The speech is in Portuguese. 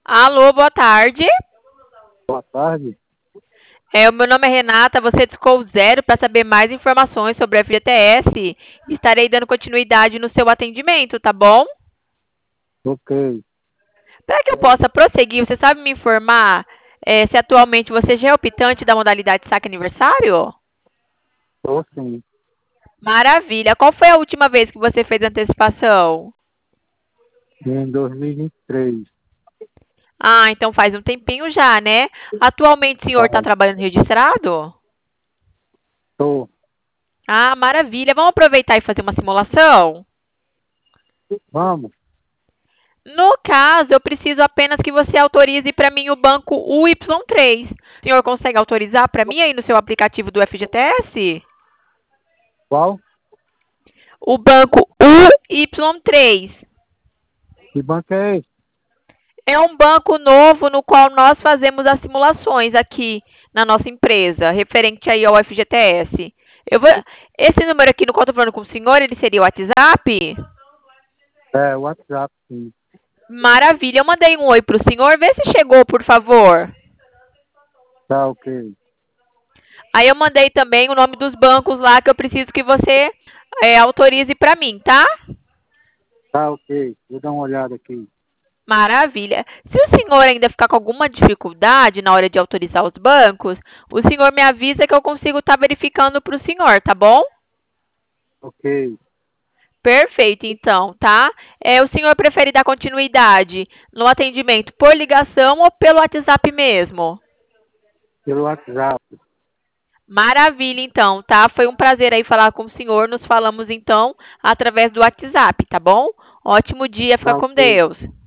Alô, boa tarde. Boa tarde. O meu nome é Renata, você discou zero para saber mais informações sobre a FGTS. Estarei dando continuidade no seu atendimento, tá bom? Ok. Para que eu possa prosseguir, você sabe me informar se atualmente você já é optante da modalidade saque aniversário? Estou sim. Maravilha. Qual foi a última vez que você fez antecipação? Em 2023. Ah, então faz um tempinho já, né? Atualmente o senhor está Tá. trabalhando registrado? Estou. Ah, maravilha. Vamos aproveitar e fazer uma simulação? Vamos. No caso, eu preciso apenas que você autorize para mim o banco UY3. O senhor consegue autorizar para mim aí no seu aplicativo do FGTS? Qual? O banco UY3. Que banco é esse? É um banco novo no qual nós fazemos as simulações aqui na nossa empresa, referente aí ao FGTS. Esse número aqui no qual eu estou falando com o senhor, ele seria o WhatsApp? É, o WhatsApp, sim. Maravilha. Eu mandei um oi para o senhor. Vê se chegou, por favor. Tá, ok. Aí eu mandei também o nome dos bancos lá que eu preciso que você autorize para mim, tá? Tá, ok. Vou dar uma olhada aqui. Maravilha. Se o senhor ainda ficar com alguma dificuldade na hora de autorizar os bancos, o senhor me avisa que eu consigo estar verificando para o senhor, tá bom? Ok. Perfeito, então, tá? O senhor prefere dar continuidade no atendimento por ligação ou pelo WhatsApp mesmo? Pelo WhatsApp. Maravilha, então, tá? Foi um prazer aí falar com o senhor. Nos falamos, então, através do WhatsApp, tá bom? Ótimo dia, fica Tá, com ok. Deus.